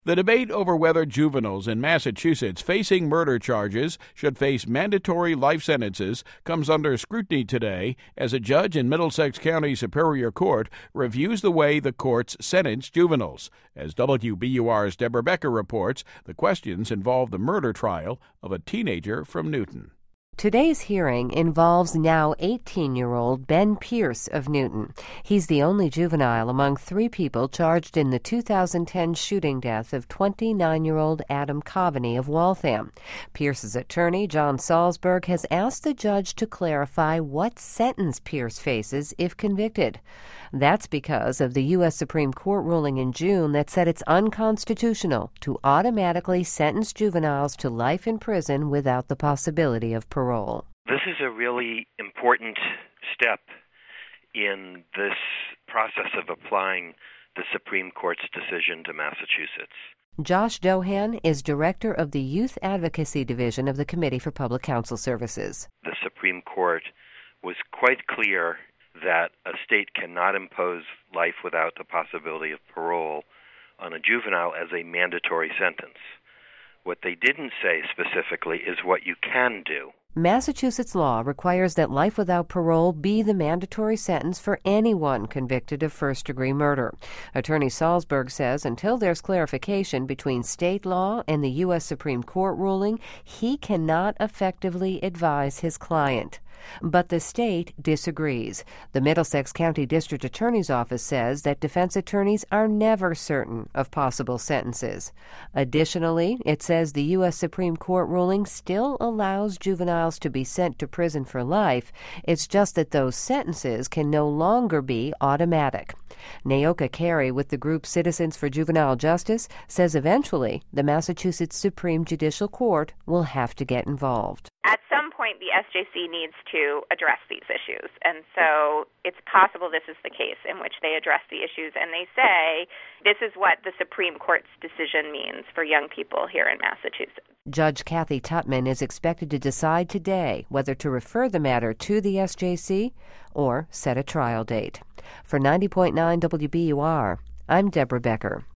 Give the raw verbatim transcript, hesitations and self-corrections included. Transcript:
The debate over whether juveniles in Massachusetts facing murder charges should face mandatory life sentences comes under scrutiny today as a judge in Middlesex County Superior Court reviews the way the courts sentence juveniles. As W B U R's Deborah Becker reports, the questions involve the murder trial of a teenager from Newton. Today's hearing involves now eighteen-year-old Ben Pierce of Newton. He's the only juvenile among three people charged in the two thousand ten shooting death of twenty-nine-year-old Adam Coveney of Waltham. Pierce's attorney, John Salzberg, has asked the judge to clarify what sentence Pierce faces if convicted. That's because of the U S Supreme Court ruling in June that said it's unconstitutional to automatically sentence juveniles to life in prison without the possibility of parole. This is a really important step in this process of applying the Supreme Court's decision to Massachusetts. Josh Dohan is director of the Youth Advocacy Division of the Committee for Public Counsel Services. The Supreme Court was quite clear that a state cannot impose life without the possibility of parole on a juvenile as a mandatory sentence. What they didn't say specifically is what you can do. Massachusetts law requires that life without parole be the mandatory sentence for anyone convicted of first-degree murder. Attorney Salzberg says until there's clarification between state law and the U S Supreme Court ruling, he cannot effectively advise his client. But the state disagrees. The Middlesex County District Attorney's Office says that defense attorneys are never certain of possible sentences. Additionally, it says the U S Supreme Court ruling still allows juveniles to be sent to prison for life. It's just that those sentences can no longer be automatic. Naoka Carey with the group Citizens for Juvenile Justice says eventually the Massachusetts Supreme Judicial Court will have to get involved. At some point, the S J C needs to address these issues, and so it's possible this is the case in which they address the issues and they say, this is what the Supreme Court's decision means for young people here in Massachusetts. Judge Kathy Tutman is expected to decide today whether to refer the matter to the S J C or set a trial date. For ninety point nine W B U R, I'm Deborah Becker.